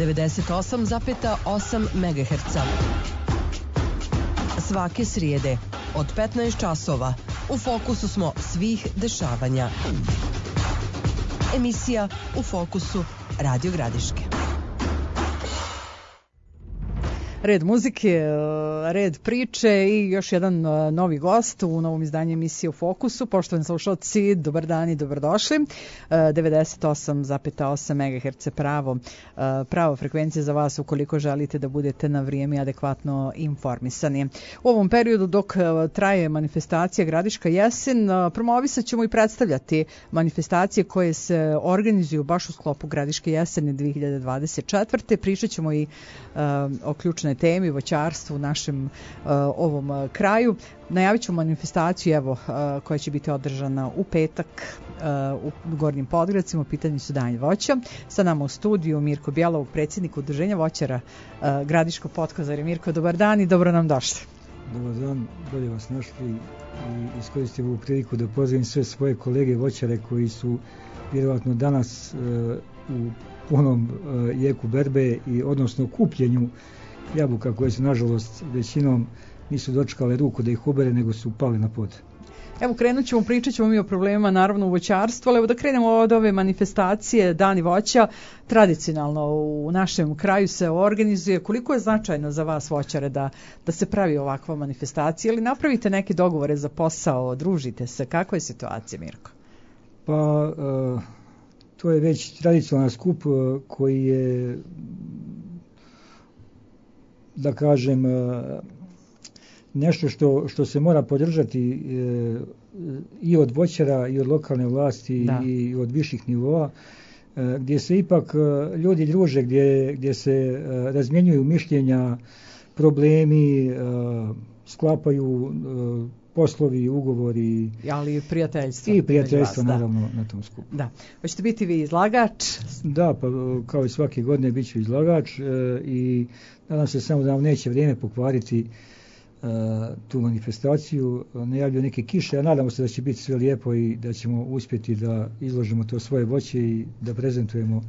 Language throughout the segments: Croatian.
98,8 MHz. Svake srijede od 15 časova u fokusu smo svih dešavanja. Emisija U fokusu Radio Gradiške. Red muzike, red priče i još jedan novi gost u novom izdanju emisije U fokusu. Poštovani slušalci, dobar dan i dobrodošli. 98,8 MHz pravo frekvencija za vas ukoliko želite da budete na vrijeme i adekvatno informisani. U ovom periodu dok traje manifestacija Gradiška jesen, promovisat ćemo i predstavljati manifestacije koje se organizuju baš u sklopu Gradiške jeseni 2024. Pričat ćemo i o ključnoj temi, voćarstvu u našem ovom kraju. Najavit ću manifestaciju koja će biti održana u petak u Gornjim Podgradcima. U pitanju su Dan voća. Sa nama u studiju Mirko Bjelovog, predsjednik Udruženja voćara Gradiško Potkozarje. Mirko, dobar dan i dobro nam došli. Dobar dan, bolje vas našli i iskoristim ovu priliku da pozdravim sve svoje kolege voćare koji su vjerovatno danas u punom jeku berbe i odnosno kupljenju jabuka koje su nažalost većinom nisu dočekale ruku da ih ubere, nego su pali na pod. Evo pričat ćemo mi o problemima naravno u voćarstvu, ali evo da krenemo od ove manifestacije Dani voća. Tradicionalno u našem kraju se organizuje. Koliko je značajno za vas voćare da se pravi ovakva manifestacija ili napravite neke dogovore za posao, družite se? Kakva je situacija, Mirko? Pa to je već tradicionalan skup koji je, da kažem, nešto što se mora podržati i od voćara i od lokalne vlasti i od viših nivoa, gdje se ipak ljudi druže, gdje se razmjenjuju mišljenja, problemi, sklapaju poslovi, ugovori, ali i prijateljstvo. I prijateljstvo naravno na tom skupu. Da. Hoćete biti vi izlagač? Da, pa kao i svake godine bit ću izlagač i nadam se samo da nam neće vrijeme pokvariti tu manifestaciju. Najavljuju neke kiše, a nadamo se da će biti sve lijepo i da ćemo uspjeti da izložimo to svoje voće i da prezentujemo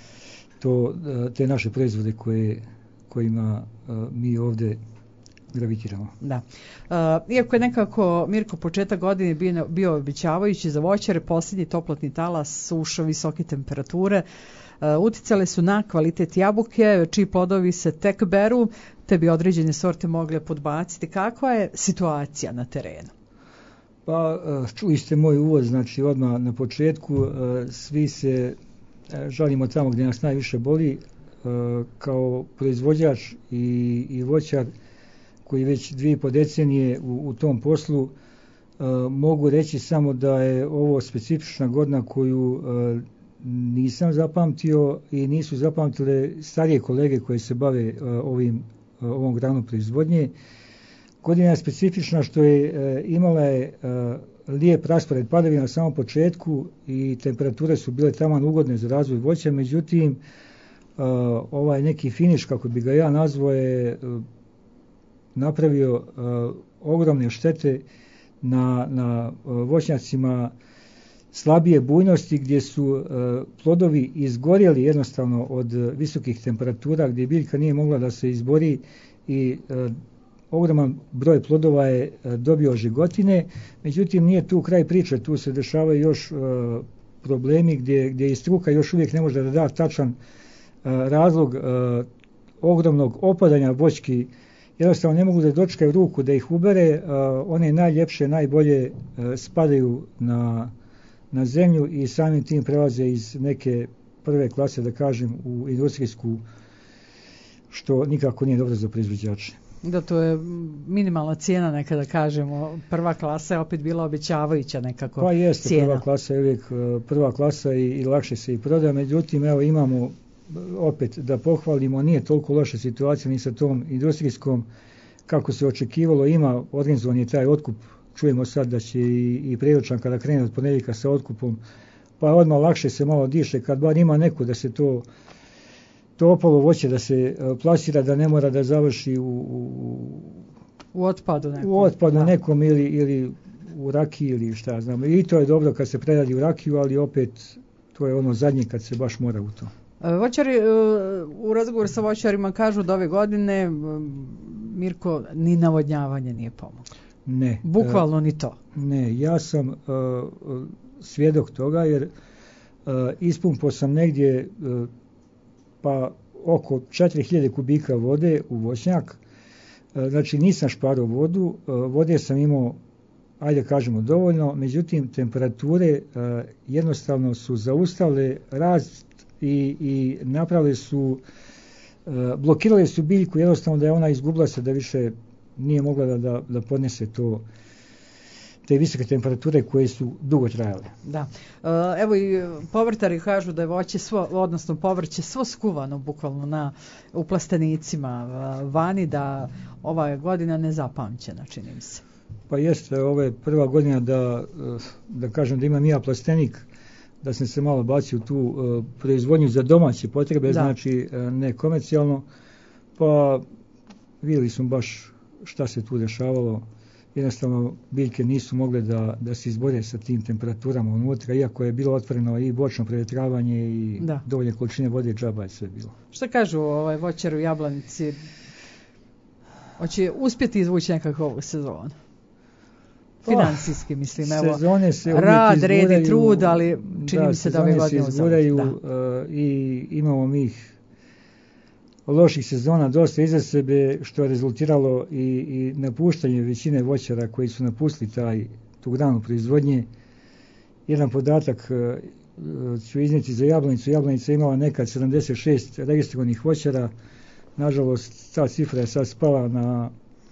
te naše proizvode kojima mi ovdje gravitiramo. Da. Iako je nekako, Mirko, početak godine bio obećavajući za voćare, posljednji toplotni talas, suša, visoke temperature uticale su na kvalitet jabuke, čiji plodovi se tek beru, te bi određene sorte mogle podbaciti. Kakva je situacija na terenu? Pa, čuli ste moj uvod, znači odmah na početku, svi se žalimo tamo gdje nas najviše boli, kao proizvođač i voćar koji već 2,5 decenije u tom poslu, mogu reći samo da je ovo specifična godina koju nisam zapamtio i nisu zapamtile starije kolege koje se bave ovom granom proizvodnje. Godina je specifična što je imala lijep raspored padavina na samom početku i temperature su bile taman ugodne za razvoj voća, međutim ovaj neki finiš, kako bi ga ja nazvao, je napravio ogromne štete na voćnjacima slabije bujnosti, gdje su plodovi izgorjeli jednostavno od visokih temperatura, gdje biljka nije mogla da se izbori i ogroman broj plodova je dobio žigotine. Međutim, nije tu kraj priče, tu se dešavaju još problemi gdje i struka još uvijek ne može da da tačan razlog ogromnog opadanja voćki. Jednostavno ne mogu da dočekaju ruku da ih ubere, one najljepše, najbolje spadaju na zemlju i samim tim prelaze iz neke prve klase, da kažem, u industrijsku, što nikako nije dobro za proizvođače. Da, to je minimalna cijena, nekada kažemo. Prva klasa je opet bila obećavajuća nekako cijena. Pa jeste, prva klasa je uvijek prva klasa i lakše se i proda. Međutim, evo imamo opet da pohvalimo, nije toliko loša situacija ni sa tom industrijskom kako se očekivalo. Ima organizovan je taj otkup. Čujemo sad da će i Prejočan kada krene od ponedjeljka sa otkupom, pa odmah lakše se malo diše kad bar ima neko da se to opalo voće da se plasira, da ne mora da završi u otpadu nekom. U otpadu nekom ili u rakiji ili šta ja znam. I to je dobro kad se preradi u rakiju, ali opet to je ono zadnje kad se baš mora u to. Voćari, u razgovoru sa voćarima kažu da ove godine, Mirko, ni navodnjavanje nije pomoglo. Ne. Bukvalno ni to. Ne, ja sam svjedok toga jer ispumpao sam negdje pa oko 4000 kubika vode u voćnjak. Znači nisam šparao vodu, vode sam imao, ajde kažemo, dovoljno, međutim temperature jednostavno su zaustavile rast i napravile su, blokirale su biljku, jednostavno da je ona izgubila se, da više nije mogla da podnese te visoke temperature koje su dugo trajale. Da. Evo i povrtari kažu da je voće odnosno povrće svo skuvano bukvalno u plastenicima vani, da ova godina nezapamćena, čini mi se. Pa jeste, ovo je prva godina da kažem da imam ja plastenik, da sam se malo bacio u tu proizvodnju za domaće potrebe, znači ne komercijalno, pa vidjeli smo baš šta se tu dešavalo. Jednostavno biljke nisu mogle da se izbore sa tim temperaturama unutra, iako je bilo otvoreno i bočno prevjetravanje i dovoljne količine vode, džaba je sve bilo. Šta kažu voćar u Jablanici? Hoće uspjeti izvući nekako ovu sezonu? Financijski, mislim, evo, sezone se rad, red i trud, ali čini mi se da ove godine izguraju i imamo mi loših sezona dosta iza sebe, što je rezultiralo i napuštanje većine voćara koji su napustili tu granu proizvodnje. Jedan podatak ću iznijeti za Jablanicu. Jablanica je imala nekad 76 registrovanih voćara. Nažalost, ta cifra je sad spala na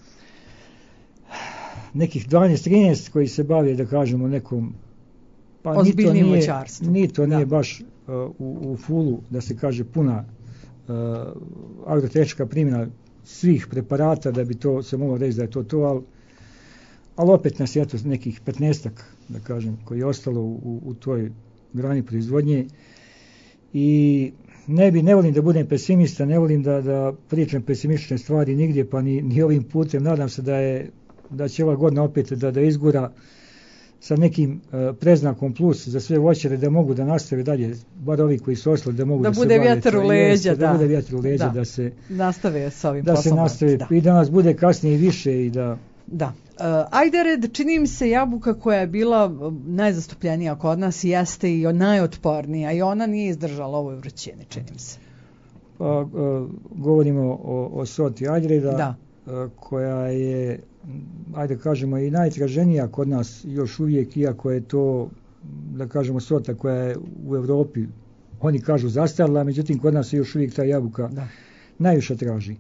nekih 12-13 koji se bave, da kažemo, nekom ozbiljnim voćarstvom. Ni to nije baš u fulu, da se kaže, puna agrotehnička primjena svih preparata da bi to se moglo reći da je to, ali opet nas je nekih 15-ak, da kažem, koji je ostalo u toj grani proizvodnje i ne volim da budem pesimista, ne volim da pričam pesimistične stvari nigdje, pa ni ovim putem. Nadam se da će ova godina opet da izgura sa nekim preznakom plus za sve voćare, da mogu da nastave dalje, bar ovi koji su ostali, da mogu da se bude vjetar u leđa, da bude vjetar u leđa, da se nastave s ovim poslom. Da se nastave i da nas bude kasnije i više i da... Da. Ajdered, čini mi se jabuka koja je bila najzastupljenija kod nas, jeste i najotpornija i ona nije izdržala ovoj vrućini, čini mi se. Pa, govorimo o sorti Ajdereda, koja je, ajde kažemo, i najtraženija kod nas još uvijek, iako je to, da kažemo, sorta koja je u Europi, oni kažu, zastarila, međutim kod nas je još uvijek ta jabuka najviše traži.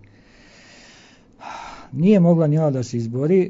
Nije mogla ni ona da se izbori.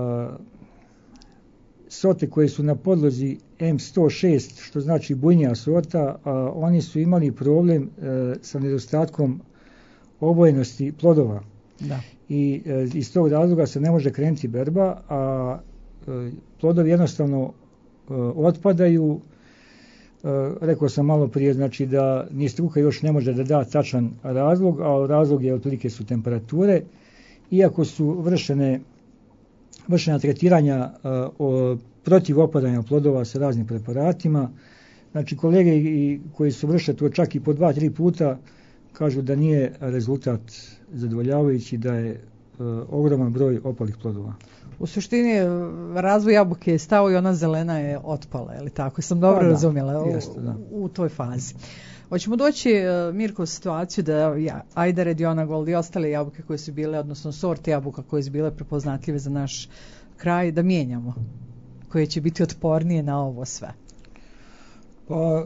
Sorte koje su na podlozi M106, što znači bujnija sorta, oni su imali problem sa nedostatkom obojenosti plodova. Da. I iz tog razloga se ne može krenuti berba, a plodovi jednostavno otpadaju. Rekao sam malo prije, znači da ni struka još ne može da da tačan razlog, a razlog je otprilike su temperature. Iako su vršena tretiranja protiv opadanja plodova sa raznim preparatima, znači kolege koji su vršili to čak i po 2-3 puta kažu da nije rezultat zadovoljavajući, da je ogroman broj opalih plodova. U suštini razvoj jabuke je stao i ona zelena je otpala, je li tako? Sam dobro razumjela u toj fazi. Hoćemo doći, Mirko, u situaciju da Ajdered, Joana Gold i ostale jabuke koje su bile, odnosno sorte jabuka koje su bile prepoznatljive za naš kraj, da mijenjamo, koje će biti otpornije na ovo sve. Pa,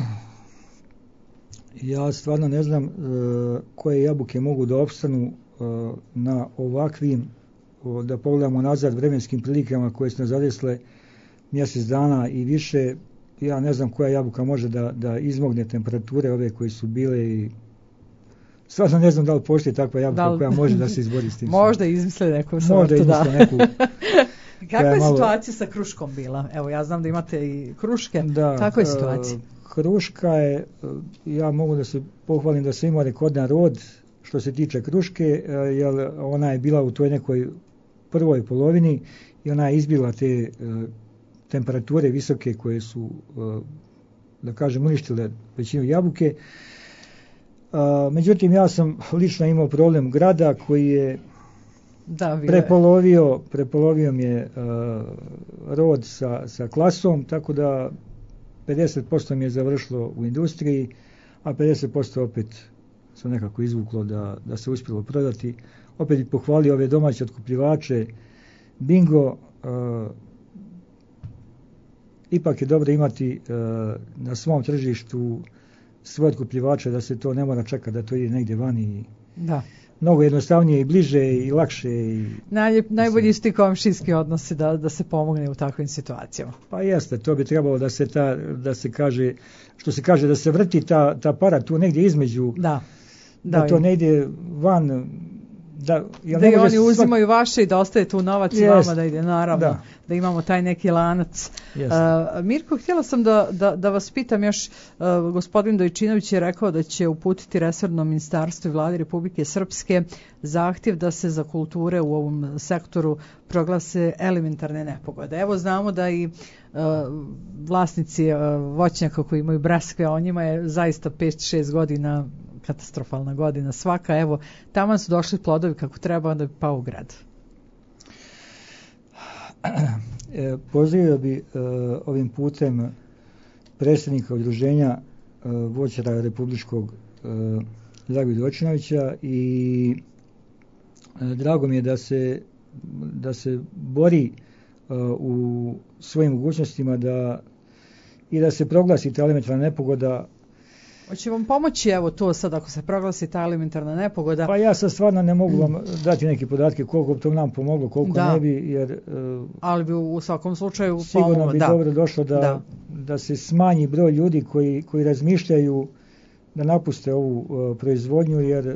ja stvarno ne znam koje jabuke mogu da opstanu na ovakvim, da pogledamo nazad, vremenskim prilikama koje su nas zadesile mjesec dana i više. Ja ne znam koja jabuka može da izmogne temperature ove koje su bile i stvarno ne znam da li postoji takva jabuka koja može da se izbori s tim. Možda izmisle neku sortu, možda izmisle neku. Kakva je situacija sa kruškom bila? Evo, ja znam da imate i kruške. Kakva je situacija? Kruška je, ja mogu da se pohvalim da sam imao rekordan rod što se tiče kruške, jer ona je bila u toj nekoj prvoj polovini i ona je izbila te temperature visoke koje su, da kažem, uništile većinu jabuke. Međutim, ja sam lično imao problem grada koji je prepolovio mi je rod sa klasom, tako da 50% mi je završilo u industriji, a 50% opet se nekako izvuklo da se uspjelo prodati. Opet bih pohvalio ove domaće otkupljivače. Bingo, ipak je dobro imati na svom tržištu svoje otkupljivače, da se to ne mora čekati da to ide negdje vani. Da. Mnogo jednostavnije i bliže i lakše. Najbolji su ti komšijski odnosi da se pomogne u takvim situacijama. Pa jeste, to bi trebalo da se kaže, što se kaže, da se vrti ta para tu negdje između, da to ne ide van. Da i oni uzimaju vaše i da ostaje tu novac i vama da ide, naravno, da imamo taj neki lanac. Mirko, htjela sam da vas pitam još, gospodin Dojčinović je rekao da će uputiti resornom ministarstvu i vladi Republike Srpske zahtjev da se za kulture u ovom sektoru proglase elementarne nepogode. Evo, znamo da i vlasnici voćnjaka koji imaju breskve, o njima je zaista 5-6 godina katastrofalna godina svaka. Evo, taman su došli plodovi kako treba, onda bi pao u grad. Pozdravio bi ovim putem predsjednika udruženja voćara Republičkog Dragu Dojčinovića i drago mi je da se bori u svojim mogućnostima da se proglasi ta elementarna nepogoda. Hoće vam pomoći evo to sad ako se proglasi ta elementarna nepogoda? Pa ja sad stvarno ne mogu vam dati neke podatke koliko bi to nam pomoglo, koliko ne bi, jer ali bi u svakom slučaju pomoglo. Sigurno bi dobro došlo da se smanji broj ljudi koji razmišljaju da napuste ovu proizvodnju, jer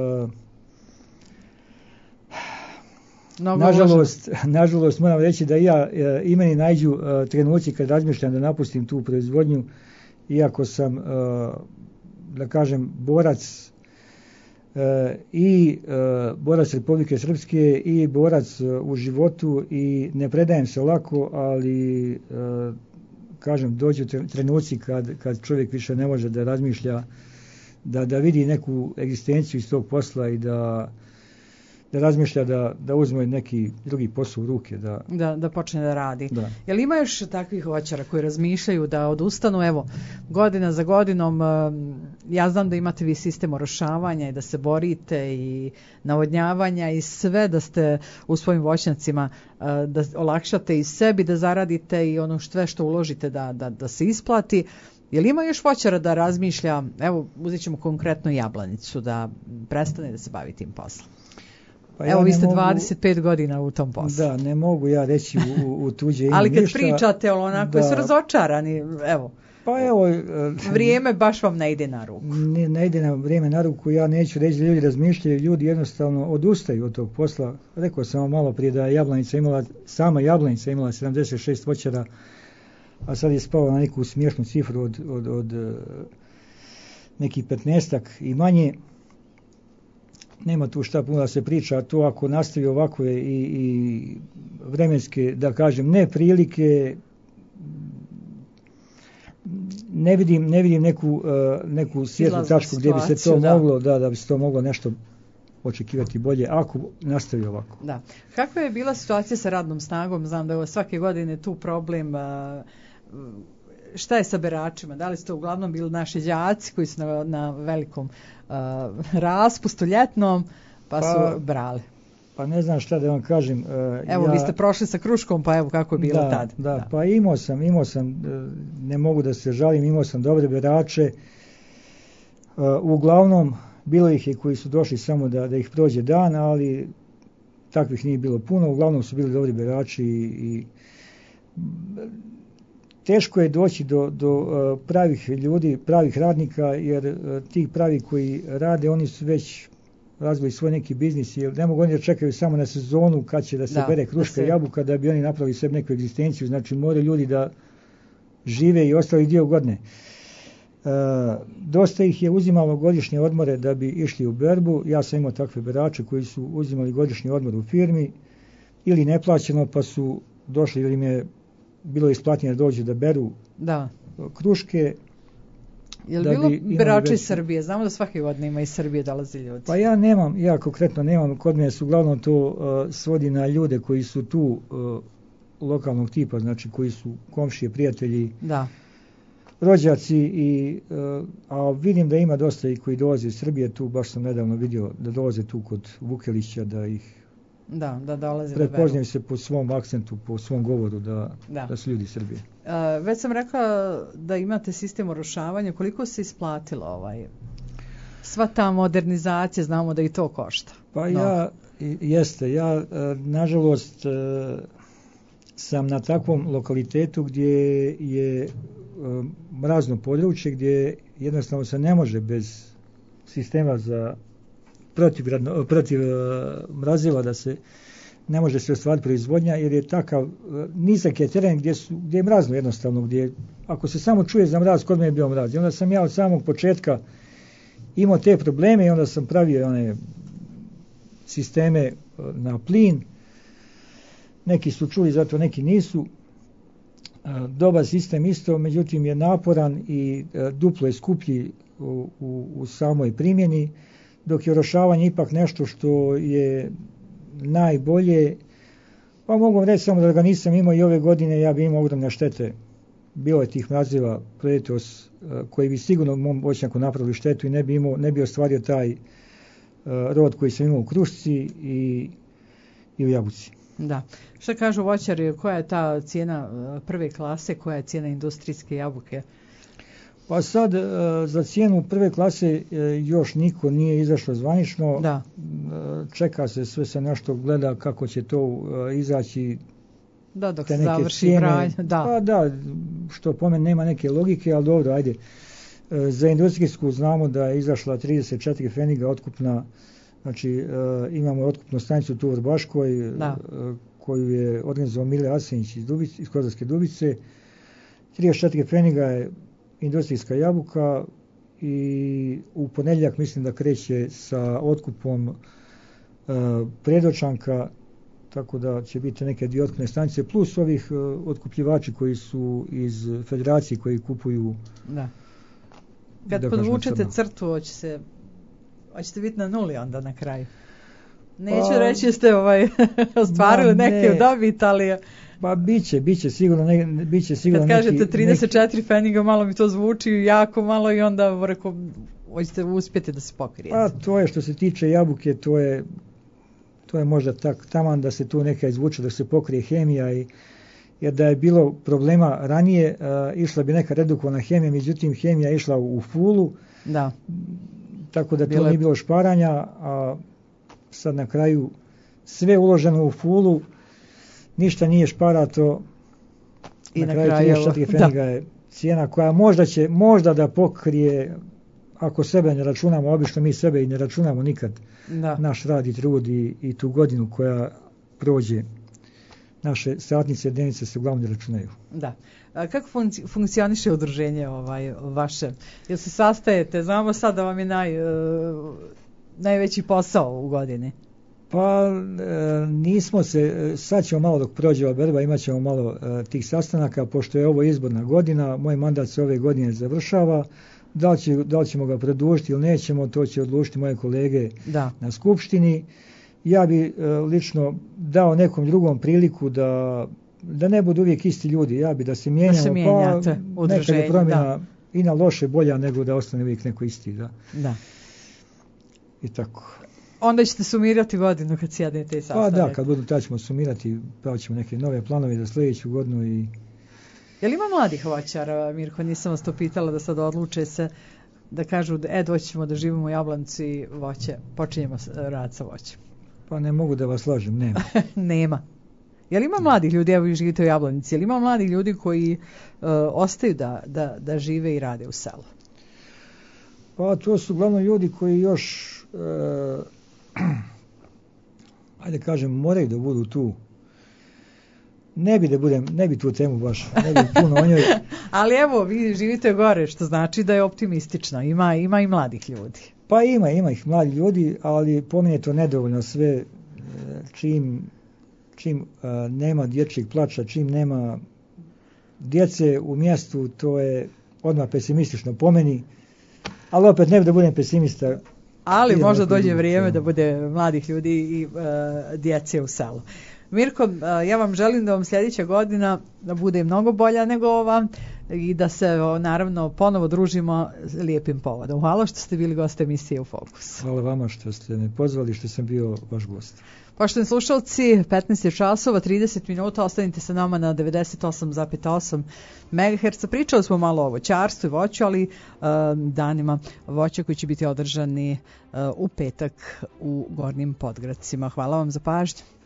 nažalost moram reći da i meni nađu trenuci kad razmišljam da napustim tu proizvodnju, iako sam da kažem borac i borac Republike Srpske i borac u životu i ne predajem se lako, ali kažem dođu trenuci kad čovjek više ne može da razmišlja, da vidi neku egzistenciju iz tog posla i da razmišlja da uzme neki drugi posao u ruke. Da počne da radi. Jel ima još takvih voćara koji razmišljaju da odustanu? Evo, godina za godinom, ja znam da imate vi sistem orošavanja i da se borite i navodnjavanja i sve da ste u svojim voćnjacima da olakšate i sebi da zaradite i ono sve što uložite da se isplati. Jel ima još voćara da razmišlja, evo uzet ćemo konkretno Jablanicu, da prestane da se bavi tim poslom? Pa evo, vi ste 25 godina u tom poslu. Da, ne mogu ja reći u tuđe ime ali kad ništa, pričate, onako su razočarani, evo. Pa evo, vrijeme baš vam ne ide na ruku. Ne ide na vrijeme na ruku, ja neću reći da ljudi razmišljaju, ljudi jednostavno odustaju od tog posla. Rekao sam vam malo prije da sama Jablanica imala 76 voćara, a sad je spao na neku smiješnu cifru od nekih 15-ak i manje. Nema tu šta puno da se priča, to ako nastavi ovako i vremenske, da kažem, neprilike, ne vidim neku svijetlu tačku gdje bi se to moglo, da bi se to moglo nešto očekivati bolje ako nastavi ovako. Da. Kakva je bila situacija sa radnom snagom? Znam da je svake godine tu problem. Šta je sa beračima? Da li ste uglavnom bili naši đaci koji su na velikom raspustu ljetnom pa su brali? Pa ne znam šta da vam kažem. Evo, vi ste prošli sa kruškom, pa evo kako je bilo tad. Da, pa imao sam, ne mogu da se žalim, imao sam dobre berače. Uglavnom, bilo ih je koji su došli samo da ih prođe dan, ali takvih nije bilo puno. Uglavnom su bili dobri berači i teško je doći do pravih ljudi, pravih radnika, jer ti pravi koji rade, oni su već razvili svoj neki biznis, jer ne mogu oni da čekaju samo na sezonu kad će da se bere kruška i jabuka da bi oni napravili sebi neku egzistenciju. Znači moraju ljudi da žive i ostali dio godine. Dosta ih je uzimalo godišnje odmore da bi išli u berbu. Ja sam imao takve berače koji su uzimali godišnji odmor u firmi ili neplaćeno, pa su došli jer im je bilo isplatnije da dođu da beru kruške. Je li bilo berača iz Srbije? Znamo da svake godine ima iz Srbije dolazi ljudi. Pa ja konkretno nemam, kod mene su uglavnom to svodi na ljude koji su tu lokalnog tipa, znači koji su komšije, prijatelji, da. Rođaci, a vidim da ima dosta i koji dolaze iz Srbije, tu baš sam nedavno vidio da dolaze tu kod Vukelića, da ih da dolaze. Prepoznaju se po svom akcentu, po svom govoru da su ljudi iz Srbije. Već sam rekla da imate sistem orošavanja, koliko se isplatilo sva ta modernizacija, znamo da i to košta. Pa ja nažalost sam na takvom lokalitetu gdje je mrazno područje, gdje jednostavno se ne može bez sistema za protiv mraziva da se ne može se ostvariti proizvodnja, jer je takav nizak je teren gdje je mrazno jednostavno, gdje ako se samo čuje za mraz, kod me je bio mraz. I onda sam ja od samog početka imao te probleme i onda sam pravio one sisteme na plin. Neki su čuli, zato neki nisu. Dobar sistem isto, međutim je naporan i duplo je skuplji u samoj primjeni, dok je orošavanje ipak nešto što je najbolje. Pa mogu reći samo da ga nisam imao i ove godine, ja bi imao ogromne štete. Bilo je tih mraziva proetos koji bi sigurno u mom voćnjaku napravili štetu i ne bi ostvario taj rod koji sam imao u krušci i u jabuci. Da. Šta kažu voćari, koja je ta cijena prve klase, koja je cijena industrijske jabuke? Pa sad za cijenu prve klase još niko nije izašlo zvanično. Da. Čeka se, sve se nešto gleda kako će to izaći. Da, dok se završi branje. Da. Pa da, što po meni nema neke logike, ali dobro, ajde. Za industrijsku znamo da je izašla 34 pfeniga otkupna, znači imamo otkupnu stanicu tu u Vrbaškoj, koju je organizovao Mile Asenić iz Kozarske Dubice. 34 pfeniga je industrijska jabuka i u ponedjeljak mislim da kreće sa otkupom Predočanka, tako da će biti neke dvije otkupne stanice plus ovih otkupljivači koji su iz federacije koji kupuju. Da. Kad podvučete crtu, hoćete biti na nuli onda na kraju. Neću reći ste ostvarili neke dobit, ali pa biće sigurno kad kažete 34 pfeniga, malo mi to zvuči jako malo i onda hoćete uspjeti da se pokrijete. Pa to je što se tiče jabuke, to je možda taman da se tu neka izvuče, da se pokrije hemija, jer da je bilo problema ranije, išla bi neka redukovana hemija, međutim hemija je išla u fulu, da. Tako da to nije bilo šparanja, a sad na kraju sve uloženo u fulu, ništa nije šparato, i na kraju 34 pfeniga je cijena koja možda da pokrije, ako sebe ne računamo, obično mi sebe i ne računamo nikad, naš rad i trud i tu godinu koja prođe, naše satnice, dnevnice se uglavnom ne računaju. Da. Kako funkcioniše udruženje vaše? Jel se sastajete? Znamo sad da vam je najveći posao u godini. Pa nismo se, sad ćemo malo dok prođe ova berba, imat ćemo malo tih sastanaka, pošto je ovo izborna godina, moj mandat se ove godine završava, da li ćemo ga produžiti ili nećemo, to će odlučiti moje kolege na skupštini. Ja bi lično dao nekom drugom priliku da ne budu uvijek isti ljudi, ja bi da se mijenjamo, pa nekad je promjena i na loše bolja nego da ostane uvijek neko isti. Da. I tako. Onda ćete sumirati godinu kad sjednete i sastanete. Pa da, kad budu tad ćemo sumirati, pravit ćemo neke nove planove za sljedeću godinu. Je li ima mladih voćara, Mirko? Nisam vas to pitala, da sad odluče se da kažu doći ćemo da živimo u Jablanci i voće, počinjemo rad sa voćem. Pa ne mogu da vas lažem, nema. Nema. Je li ima mladih ljudi, evo vi živite u Jablanici, je li ima mladih ljudi koji ostaju da žive i rade u selu? Pa to su uglavnom ljudi koji još ajde kažem, moraju da budu tu. Ne bi tu temu baš, ne bi puno o njoj. Ali evo, vi živite gore, što znači da je optimistično, ima i mladih ljudi. Pa ima ih mladih ljudi, ali po meni je to nedovoljno sve, čim nema dječjeg plača, čim nema djece u mjestu, to je odmah pesimistično po meni. Ali opet ne da budem pesimista. Ali možda dođe vrijeme da bude mladih ljudi i djece u selu. Mirko, ja vam želim da vam sljedeća godina da bude mnogo bolja nego ova i da se naravno ponovo družimo lijepim povodom. Hvala što ste bili gost emisije U Fokusu. Hvala vama što ste me pozvali, što sam bio vaš gost. Poštovani slušalci, 15 časova, 30 minuta, ostanite sa nama na 98,8 MHz. Pričali smo malo o voćarstvu i voću, ali danima voća koji će biti održani u petak u Gornjim Podgradcima. Hvala vam za pažnju.